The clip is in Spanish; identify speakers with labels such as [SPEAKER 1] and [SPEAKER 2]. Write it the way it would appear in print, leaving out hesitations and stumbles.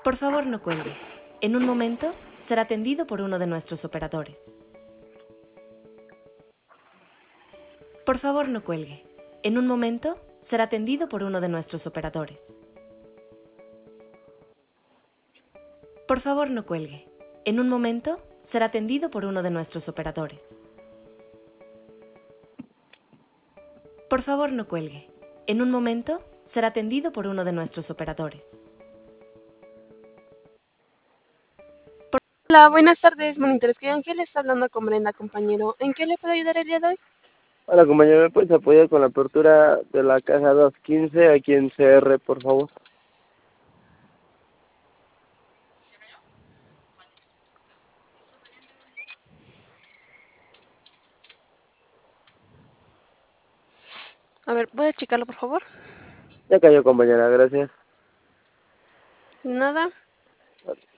[SPEAKER 1] Por favor, no cuelgue. En un momento será atendido por uno de nuestros operadores. Por favor, no cuelgue. En un momento será atendido por uno de nuestros operadores. Por favor, no cuelgue. En un momento será atendido por uno de nuestros operadores. Por favor, no cuelgue. En un momento será atendido por uno de nuestros operadores.
[SPEAKER 2] Hola, buenas tardes, monitores. Que Ángel está hablando con Brenda, compañero. ¿En qué le puedo ayudar el día de hoy?
[SPEAKER 3] Hola compañero, ¿me puedes apoyar con la apertura de la caja 215 aquí en CR, por favor?
[SPEAKER 2] A ver, ¿puede checarlo, por favor?
[SPEAKER 3] Ya cayó compañera, gracias.
[SPEAKER 2] Nada.